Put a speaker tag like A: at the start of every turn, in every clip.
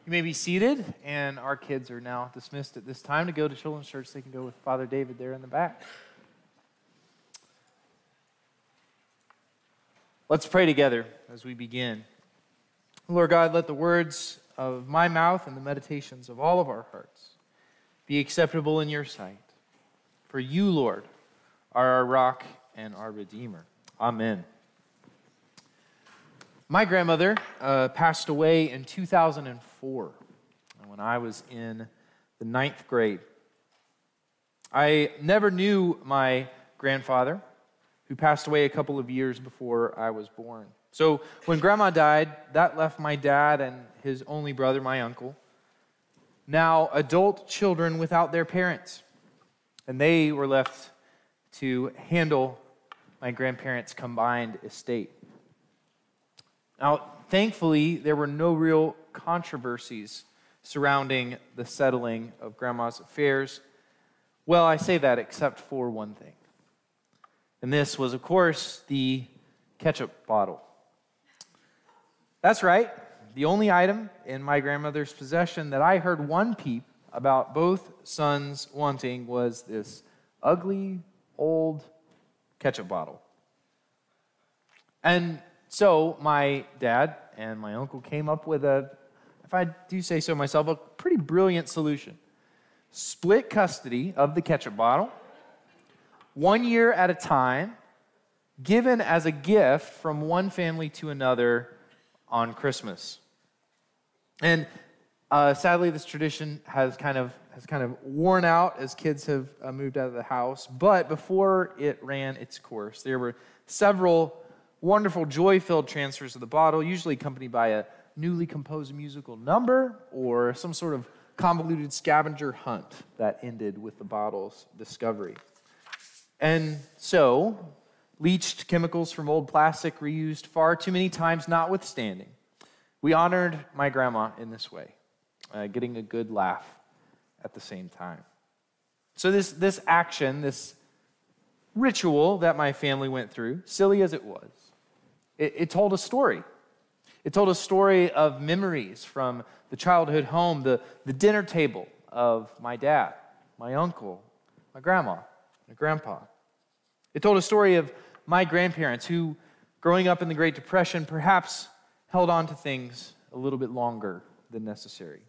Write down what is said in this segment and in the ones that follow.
A: You may be seated, and our kids are now dismissed at this time to go to Children's Church. They can go with Father David there in the back. Let's pray together as we begin. Lord God, let the words of my mouth and the meditations of all of our hearts be acceptable in your sight. For you, Lord, are our rock and our Redeemer. Amen. My grandmother passed away in 2004 when I was in the 9th grade. I never knew my grandfather, who passed away a couple of years before I was born. So when Grandma died, that left my dad and his only brother, my uncle, now adult children without their parents. And they were left to handle my grandparents' combined estate. Now, thankfully, there were no real controversies surrounding the settling of Grandma's affairs. Well, I say that except for one thing. And this was, of course, the ketchup bottle. That's right. The only item in my grandmother's possession that I heard one peep about both sons wanting was this ugly, old ketchup bottle. And so my dad and my uncle came up with if I do say so myself, a pretty brilliant solution. Split custody of the ketchup bottle, 1 year at a time, given as a gift from one family to another on Christmas. And sadly, this tradition has kind of worn out as kids have moved out of the house. But before it ran its course, there were several wonderful, joy-filled transfers of the bottle, usually accompanied by a newly composed musical number or some sort of convoluted scavenger hunt that ended with the bottle's discovery. And so, leached chemicals from old plastic reused far too many times notwithstanding, we honored my grandma in this way, getting a good laugh at the same time. So this action, this ritual that my family went through, silly as it was, it told a story. It told a story of memories from the childhood home, the dinner table of my dad, my uncle, my grandma, my grandpa. It told a story of my grandparents who, growing up in the Great Depression, perhaps held on to things a little bit longer than necessary.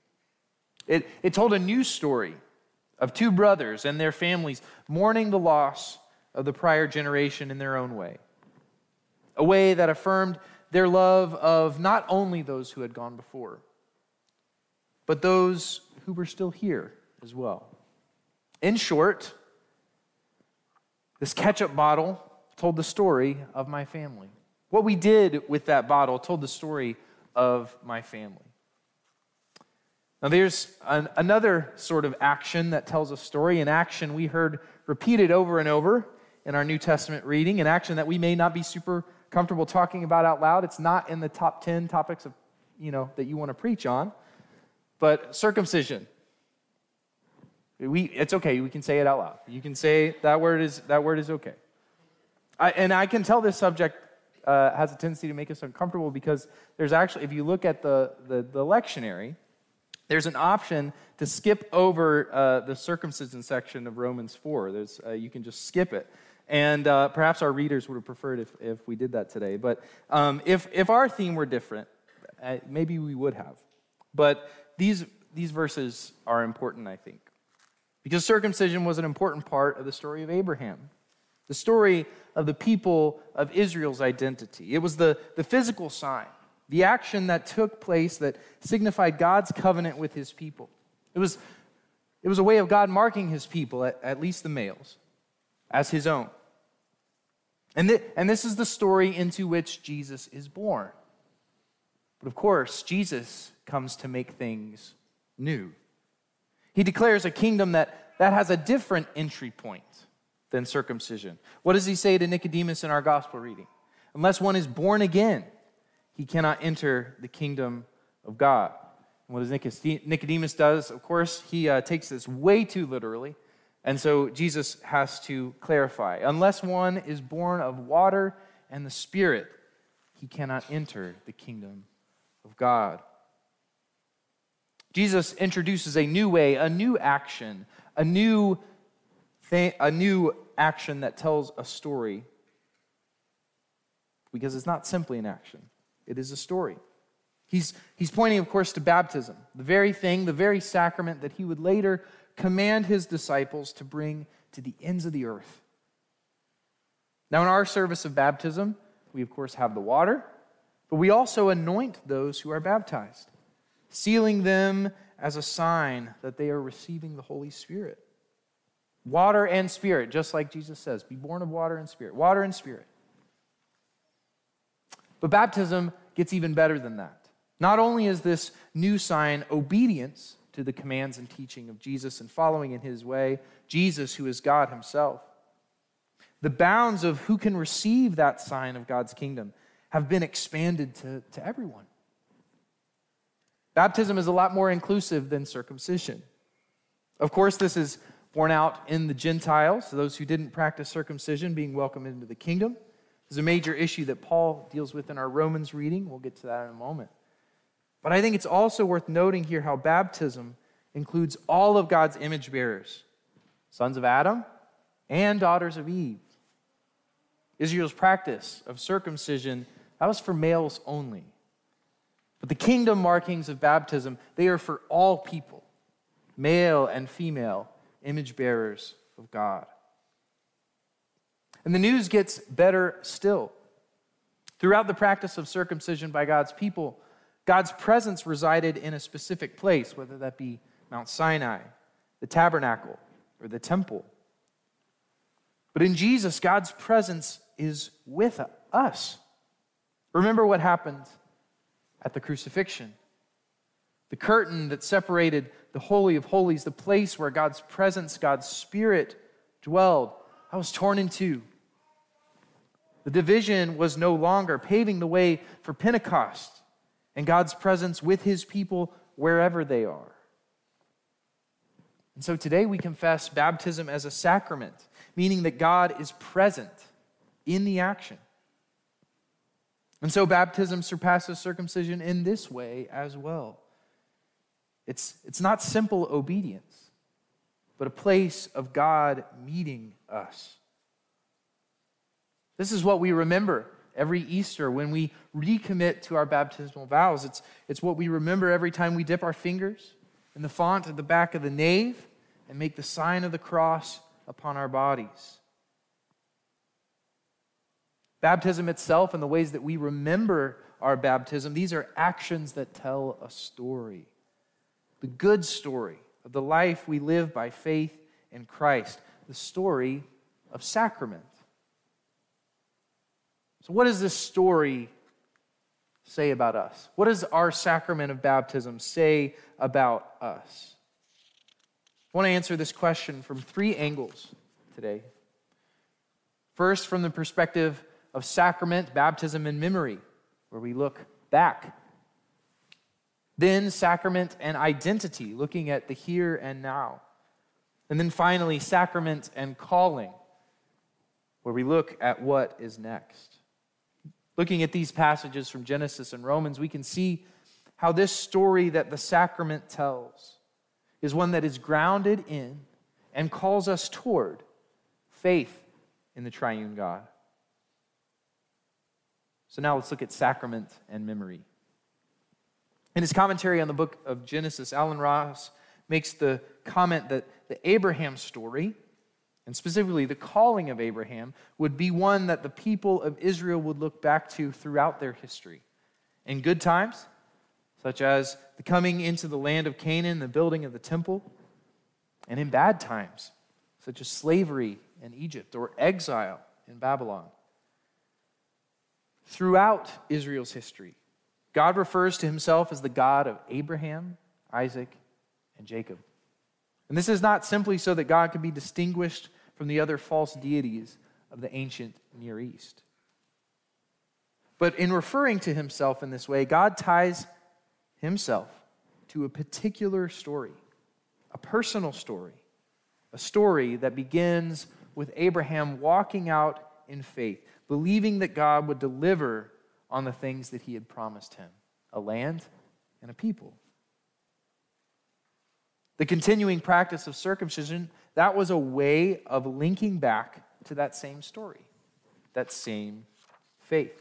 A: It told a new story of two brothers and their families mourning the loss of the prior generation in their own way, a way that affirmed their love of not only those who had gone before, but those who were still here as well. In short, this ketchup bottle told the story of my family. What we did with that bottle told the story of my family. Now there's another sort of action that tells a story, an action we heard repeated over and over in our New Testament reading, an action that we may not be super comfortable talking about out loud. It's not in the top 10 topics of, that you want to preach on, but circumcision. It's okay. We can say it out loud. You can say that word is okay. I can tell this subject has a tendency to make us uncomfortable because there's actually, if you look at the lectionary, there's an option to skip over the circumcision section of Romans 4. You can just skip it. And perhaps our readers would have preferred if we did that today. But if our theme were different, maybe we would have. But these verses are important, I think. Because circumcision was an important part of the story of Abraham, the story of the people of Israel's identity. It was the physical sign, the action that took place that signified God's covenant with his people. It was a way of God marking his people, at least the males, as his own. And this is the story into which Jesus is born. But of course, Jesus comes to make things new. He declares a kingdom that has a different entry point than circumcision. What does he say to Nicodemus in our gospel reading? Unless one is born again, he cannot enter the kingdom of God. And what does Nicodemus does? Of course, he takes this way too literally. And so Jesus has to clarify. Unless one is born of water and the Spirit, he cannot enter the kingdom of God. Jesus introduces a new way, a new action, a new action that tells a story, because it's not simply an action. It is a story. He's pointing, of course, to baptism, the very thing, the very sacrament that he would later command his disciples to bring to the ends of the earth. Now, in our service of baptism, we, of course, have the water, but we also anoint those who are baptized, sealing them as a sign that they are receiving the Holy Spirit. Water and spirit, just like Jesus says, be born of water and spirit. Water and spirit. But baptism gets even better than that. Not only is this new sign obedience to the commands and teaching of Jesus and following in his way, Jesus, who is God himself, the bounds of who can receive that sign of God's kingdom have been expanded to everyone. Baptism is a lot more inclusive than circumcision. Of course, this is borne out in the Gentiles, those who didn't practice circumcision being welcomed into the kingdom. This is a major issue that Paul deals with in our Romans reading. We'll get to that in a moment. But I think it's also worth noting here how baptism includes all of God's image bearers, sons of Adam and daughters of Eve. Israel's practice of circumcision, that was for males only. But the kingdom markings of baptism, they are for all people, male and female image bearers of God. And the news gets better still. Throughout the practice of circumcision by God's people, God's presence resided in a specific place, whether that be Mount Sinai, the tabernacle, or the temple. But in Jesus, God's presence is with us. Remember what happened at the crucifixion. The curtain that separated the Holy of Holies, the place where God's presence, God's Spirit dwelled, that was torn in two. The division was no longer, paving the way for Pentecost and God's presence with his people wherever they are. And so today we confess baptism as a sacrament, meaning that God is present in the action. And so baptism surpasses circumcision in this way as well. It's not simple obedience, but a place of God meeting us. This is what we remember every Easter when we recommit to our baptismal vows. It's what we remember every time we dip our fingers in the font at the back of the nave and make the sign of the cross upon our bodies. Baptism itself and the ways that we remember our baptism, these are actions that tell a story. The good story of the life we live by faith in Christ. The story of sacrament. So what does this story say about us? What does our sacrament of baptism say about us? I want to answer this question from three angles today. First, from the perspective of sacrament, baptism, and memory, where we look back. Then sacrament and identity, looking at the here and now. And then finally, sacrament and calling, where we look at what is next. Looking at these passages from Genesis and Romans, we can see how this story that the sacrament tells is one that is grounded in and calls us toward faith in the triune God. So now let's look at sacrament and memory. In his commentary on the book of Genesis, Alan Ross makes the comment that the Abraham story, and specifically the calling of Abraham, would be one that the people of Israel would look back to throughout their history. In good times, such as the coming into the land of Canaan, the building of the temple, and in bad times, such as slavery in Egypt or exile in Babylon. Throughout Israel's history, God refers to himself as the God of Abraham, Isaac, and Jacob. And this is not simply so that God can be distinguished from the other false deities of the ancient Near East. But in referring to himself in this way, God ties himself to a particular story, a personal story, a story that begins with Abraham walking out in faith, believing that God would deliver on the things that he had promised him, a land and a people. The continuing practice of circumcision, that was a way of linking back to that same story, that same faith.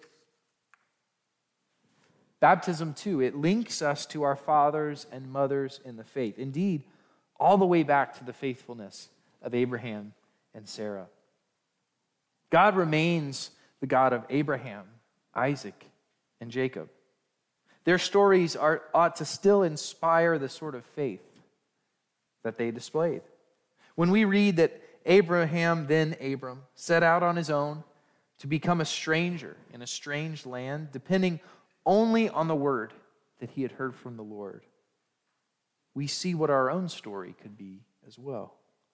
A: Baptism, too, it links us to our fathers and mothers in the faith. Indeed, all the way back to the faithfulness of Abraham and Sarah. God remains the God of Abraham, Isaac, and Jacob. Their stories ought to still inspire the sort of faith that they displayed. When we read that Abraham, then Abram, set out on his own to become a stranger in a strange land, depending only on the word that he had heard from the Lord, we see what our own story could be as well.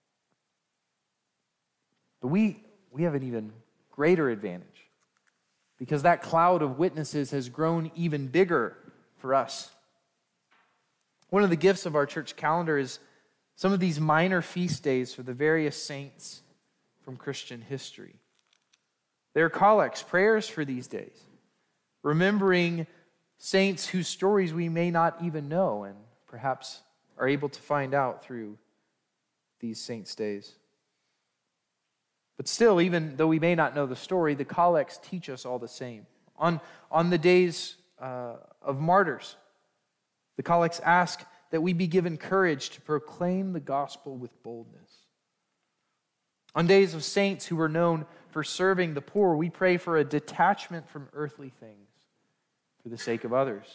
A: But we have an even greater advantage because that cloud of witnesses has grown even bigger for us. One of the gifts of our church calendar is some of these minor feast days for the various saints from Christian history. They're collects, prayers for these days, remembering saints whose stories we may not even know and perhaps are able to find out through these saints' days. But still, even though we may not know the story, the collects teach us all the same. On the days of martyrs, the collects ask that we be given courage to proclaim the gospel with boldness. On days of saints who were known for serving the poor, we pray for a detachment from earthly things for the sake of others.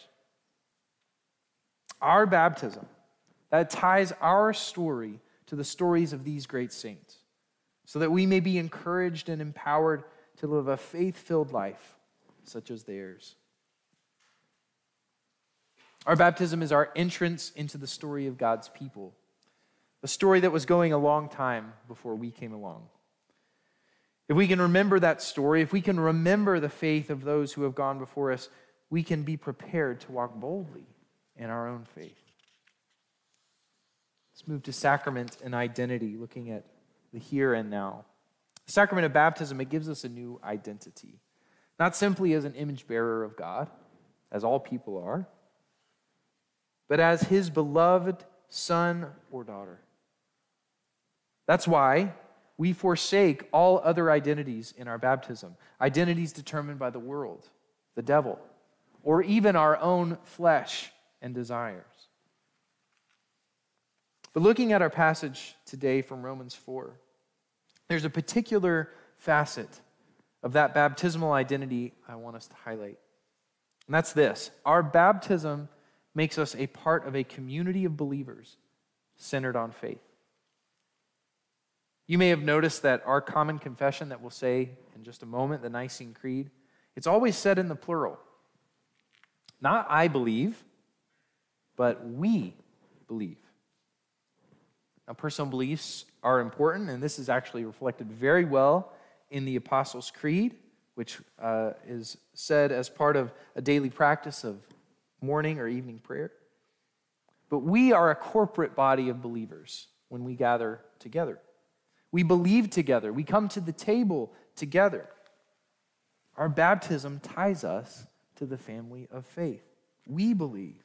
A: Our baptism, that ties our story to the stories of these great saints, so that we may be encouraged and empowered to live a faith-filled life such as theirs. Our baptism is our entrance into the story of God's people, a story that was going a long time before we came along. If we can remember that story, if we can remember the faith of those who have gone before us, we can be prepared to walk boldly in our own faith. Let's move to sacrament and identity, looking at the here and now. The sacrament of baptism, it gives us a new identity, not simply as an image bearer of God, as all people are, but as his beloved son or daughter. That's why we forsake all other identities in our baptism, identities determined by the world, the devil, or even our own flesh and desires. But looking at our passage today from Romans 4, there's a particular facet of that baptismal identity I want us to highlight. And that's this: our baptism makes us a part of a community of believers centered on faith. You may have noticed that our common confession that we'll say in just a moment, the Nicene Creed, it's always said in the plural. Not I believe, but we believe. Now, personal beliefs are important, and this is actually reflected very well in the Apostles' Creed, which is said as part of a daily practice of morning or evening prayer. But we are a corporate body of believers when we gather together. We believe together. We come to the table together. Our baptism ties us to the family of faith. We believe.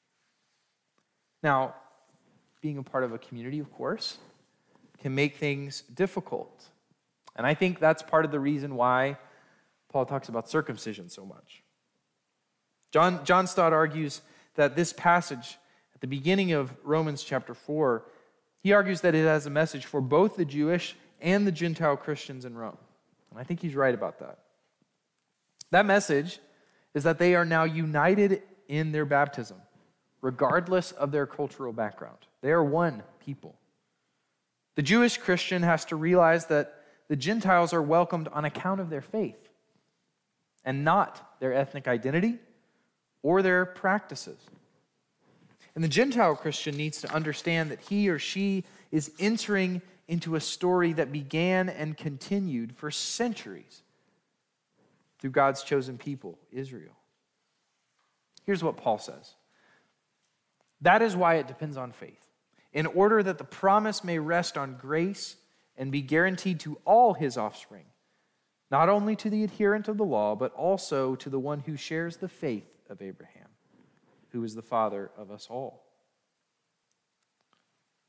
A: Now, being a part of a community, of course, can make things difficult. And I think that's part of the reason why Paul talks about circumcision so much. John Stott argues that this passage at the beginning of Romans chapter 4, he argues that it has a message for both the Jewish and the Gentile Christians in Rome. And I think he's right about that. That message is that they are now united in their baptism, regardless of their cultural background. They are one people. The Jewish Christian has to realize that the Gentiles are welcomed on account of their faith and not their ethnic identity or their practices. And the Gentile Christian needs to understand that he or she is entering into a story that began and continued for centuries through God's chosen people, Israel. Here's what Paul says. That is why it depends on faith, in order that the promise may rest on grace and be guaranteed to all his offspring, not only to the adherent of the law, but also to the one who shares the faith of Abraham, who is the father of us all.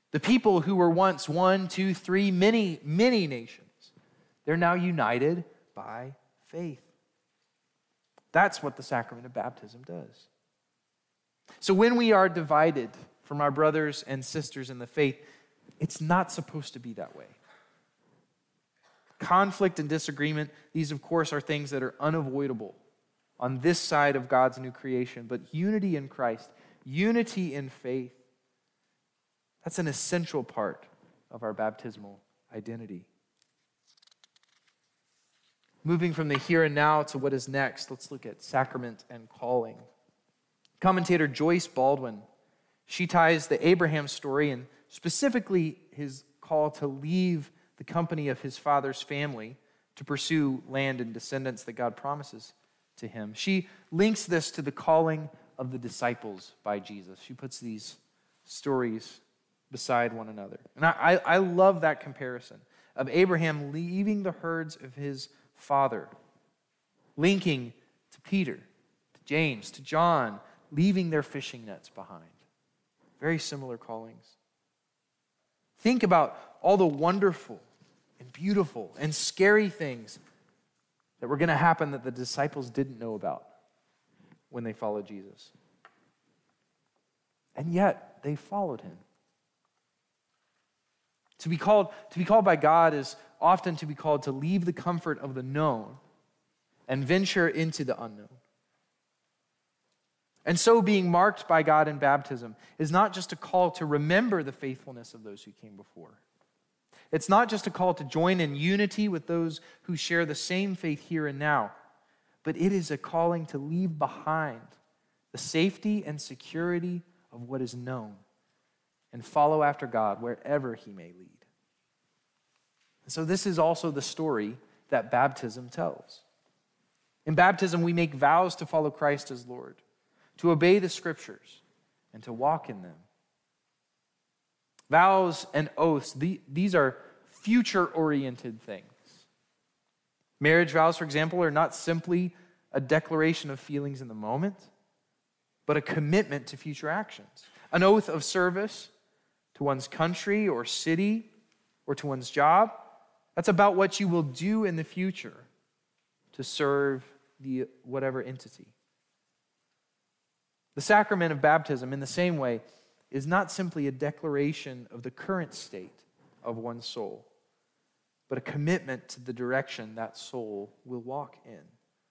A: The people who were once one, two, three, many, many nations, they're now united by faith. That's what the sacrament of baptism does. So when we are divided from our brothers and sisters in the faith, it's not supposed to be that way. Conflict and disagreement, these of course are things that are unavoidable on this side of God's new creation. But unity in Christ, unity in faith, that's an essential part of our baptismal identity. Moving from the here and now to what is next, let's look at sacrament and calling. Commentator Joyce Baldwin, she ties the Abraham story and specifically his call to leave the company of his father's family to pursue land and descendants that God promises to him. She links this to the calling of the disciples by Jesus. She puts these stories beside one another. And I love that comparison of Abraham leaving the herds of his father, linking to Peter, to James, to John, leaving their fishing nets behind. Very similar callings. Think about all the wonderful and beautiful and scary things that were going to happen that the disciples didn't know about when they followed Jesus. And yet, they followed him. To be called by God is often to be called to leave the comfort of the known and venture into the unknown. And so being marked by God in baptism is not just a call to remember the faithfulness of those who came before. It's not just a call to join in unity with those who share the same faith here and now, but it is a calling to leave behind the safety and security of what is known and follow after God wherever he may lead. And so this is also the story that baptism tells. In baptism, we make vows to follow Christ as Lord, to obey the Scriptures, and to walk in them. Vows and oaths, these are future-oriented things. Marriage vows, for example, are not simply a declaration of feelings in the moment, but a commitment to future actions. An oath of service to one's country or city or to one's job, that's about what you will do in the future to serve the whatever entity. The sacrament of baptism, in the same way, is not simply a declaration of the current state of one's soul, but a commitment to the direction that soul will walk in.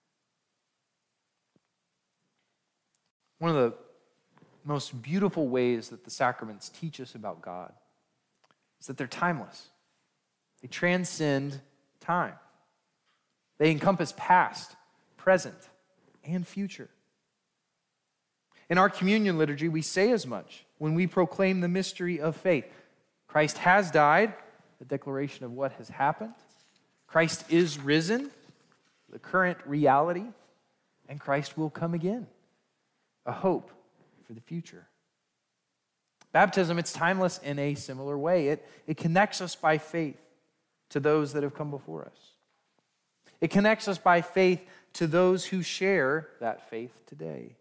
A: One of the most beautiful ways that the sacraments teach us about God is that they're timeless. They transcend time. They encompass past, present, and future. In our communion liturgy, we say as much when we proclaim the mystery of faith. Christ has died, the declaration of what has happened. Christ is risen, the current reality, and Christ will come again, a hope for the future. Baptism, it's timeless in a similar way. It connects us by faith to those that have come before us. It connects us by faith to those who share that faith today.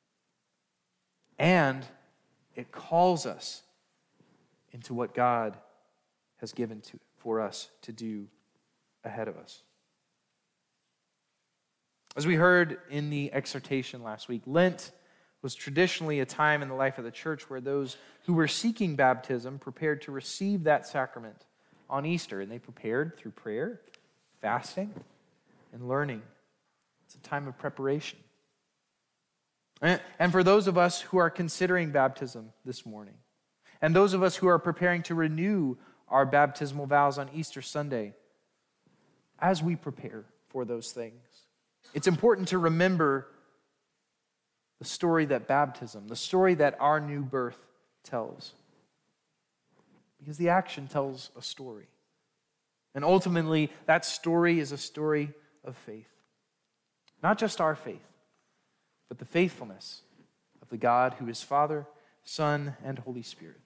A: And it calls us into what God has given for us to do ahead of us. As we heard in the exhortation last week, Lent was traditionally a time in the life of the church where those who were seeking baptism prepared to receive that sacrament on Easter. And they prepared through prayer, fasting, and learning. It's a time of preparation. And for those of us who are considering baptism this morning, and those of us who are preparing to renew our baptismal vows on Easter Sunday, as we prepare for those things, it's important to remember the story that baptism, the story that our new birth tells. Because the action tells a story. And ultimately, that story is a story of faith. Not just our faith, but the faithfulness of the God who is Father, Son, and Holy Spirit.